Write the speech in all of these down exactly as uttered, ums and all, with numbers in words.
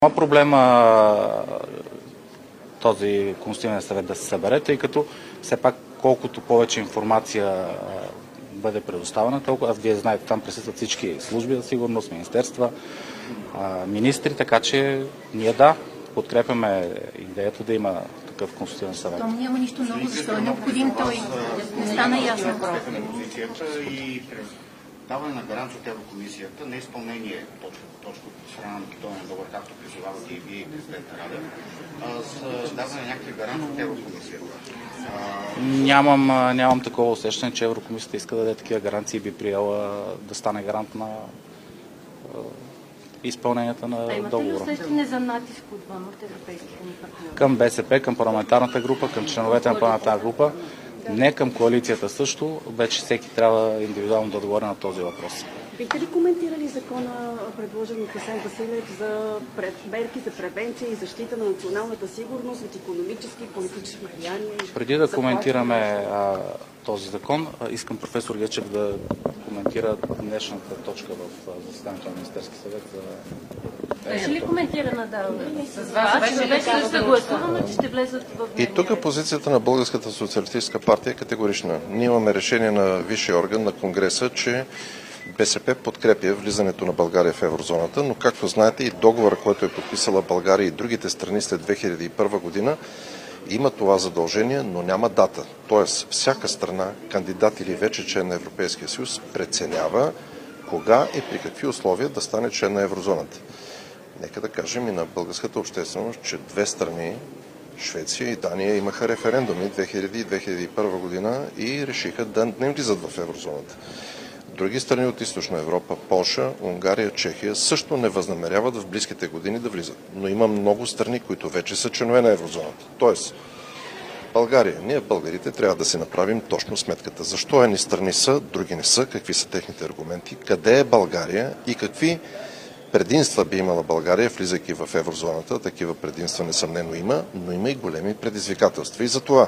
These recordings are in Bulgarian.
Няма проблема този Консултативен съвет да се събере, тъй като все пак колкото повече информация бъде предоставена, толкова, вие знаете, там присъстват всички служби за сигурност, министерства, министри, така че ние да, подкрепяме идеята да има такъв Консултативен съвет. Том няма нищо ново, защо е необходим той. Не стана ясно. И даване на гаранция от Еврокомисията на изпълнение точка, точка от страна на Македония договор, както призовавате и вие и президент Радев, с даване на някакви гаранции от Еврокомисията. Нямам, нямам такова усещане, че Еврокомисията иска да даде такива гаранции и би приела да стане гарант на изпълненията на договора. Имате ли усещане за натиск отвън от европейските ни партньори? Към БСП, към парламентарната група, към членовете на парламентарната група, не към коалицията също, вече всеки трябва индивидуално да отговори на този въпрос. Бихте ли коментирали закона, предложен от Асен Василев, за мерки за превенция и защита на националната сигурност от икономически и политически влияния? Преди да коментираме а, този закон, а, искам професор Гечев да коментира днешната точка в заседанието на Министерския съвет за... Беше ли коментирана да, с вас, че беше ли съгласувано, че ще влезат в дневния И тук позицията на Българската социалистическа партия е категорична. Ние имаме решение на висшия орган на Конгреса, че БСП подкрепя влизането на България в еврозоната, но както знаете и договора, който е подписала България и другите страни след две хиляди и първа година, има това задължение, но няма дата. Тоест, всяка страна, кандидат или вече член на Европейския съюз, преценява кога и при какви условия да стане член на еврозоната. Нека да кажем и на българската общественост, че две страни, Швеция и Дания, имаха референдуми две хиляди и две хиляди и първа година и решиха да не влизат в еврозоната. Други страни от Източна Европа, Полша, Унгария, Чехия също не възнамеряват в близките години да влизат. Но има много страни, които вече са членове на еврозоната. Тоест, България, ние българите трябва да си направим точно сметката. Защо едни страни са, други не са, какви са техните аргументи, къде е България и какви предимства би имала България, влизайки в еврозоната. Такива предимства несъмнено има, но има и големи предизвикателства. И за това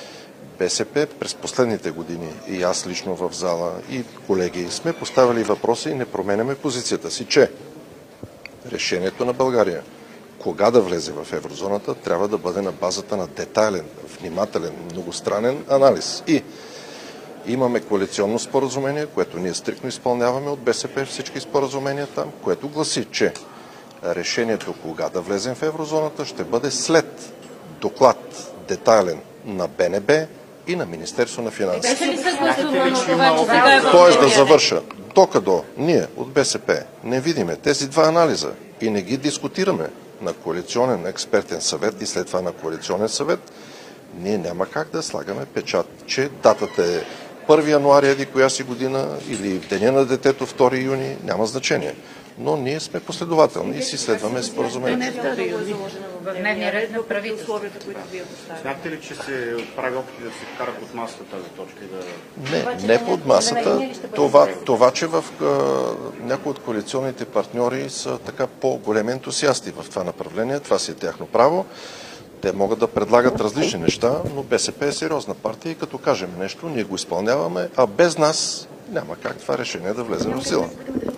БСП през последните години, и аз лично в зала, и колеги, сме поставили въпроса и не променяме позицията си, че решението на България кога да влезе в еврозоната трябва да бъде на базата на детайлен, внимателен, многостранен анализ. И имаме коалиционно споразумение, което ние стриктно изпълняваме от БСП, всички споразумения там, което гласи, че решението кога да влезем в еврозоната ще бъде след доклад детайлен на БНБ и на Министерство на финансите. Беше ли съгласувано това, че сега е в Тоест да завърша. Докато ние от БСП не видиме тези два анализа и не ги дискутираме на коалиционен експертен съвет и след това на коалиционен съвет, ние няма как да слагаме печат, че датата е първи януари еди коя си година или в деня на детето втори юни, няма значение. Но ние сме последователни и си следваме споразумението. дневния ред на правителството. Смятате ли, че се прави опити да се вкарат от масата тази точка и да... Не, не под масата. Това, това че в а, някои от коалиционните партньори са така по-големи ентусиасти в това направление, това си е тяхно право. Те могат да предлагат различни неща, но БСП е сериозна партия и като кажем нещо, ние го изпълняваме, а без нас няма как това решение да влезе в сила.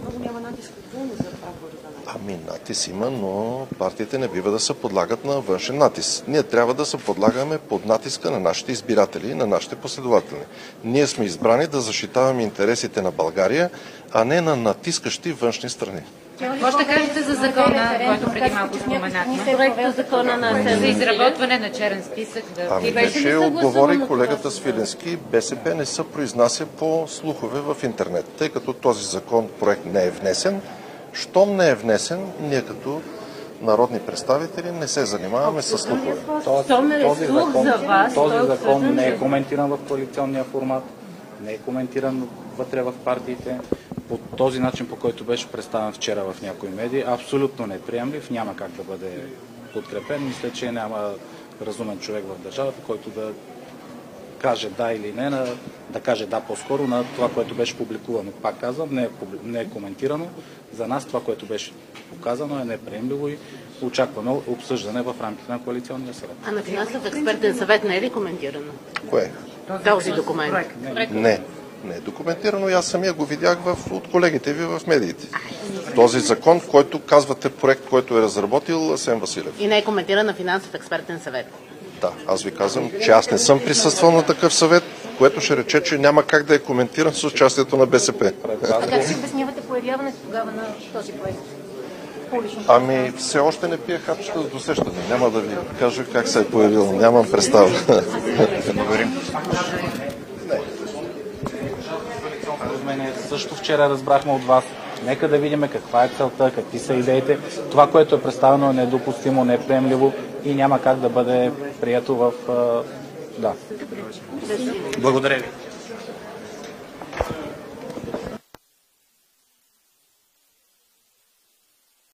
Ами натиск има, но партиите не бива да се подлагат на външен натиск. Ние трябва да се подлагаме под натиска на нашите избиратели и на нашите последователи. Ние сме избрани да защитаваме интересите на България, а не на натискащи външни страни. Може да кажете за закона, който преди малко споменахме. Проекта закона на За изработване на черен списък. Да... Ами вече отговори колегата Свиленски, БСП не се произнася по слухове в интернет, тъй като този закон, проект не е внесен. Щом не е внесен, ние като народни представители не се занимаваме с слухове. Този, този закон, този закон не е коментиран в коалиционния формат, не е коментиран вътре в партиите. По този начин, по който беше представен вчера в някои медии, абсолютно неприемлив, няма как да бъде подкрепен. Мисля, че няма разумен човек в държавата, който да каже да или не, на, да каже да по-скоро на това, което беше публикувано. Пак казвам, не е, не е коментирано. За нас това, което беше показано, е неприемливо и очакваме обсъждане в рамките на коалиционния съвет. А на финансов експертен съвет не е ли коментирано? Кое? Този документ. Не. Не е документирано и аз самия го видях в, от колегите ви в медиите. този закон, който казвате проект, който е разработил Асен Василев. И не е коментиран на финансов експертен съвет. Да, аз ви казвам, че аз не съм присъствал на такъв съвет, което ще рече, че няма как да е коментиран с участието на БСП. А как си обяснявате появяването тогава на този проект? Ами, все още не пия хапчета с досещане. Няма да ви кажа как се е появил. Нямам представа. Благодарим. Също вчера разбрахме от вас. Нека да видим каква е целта, какви са идеите. Това, което е представено, е недопустимо, неприемливо и няма как да бъде прието в... Да. Благодаря ви.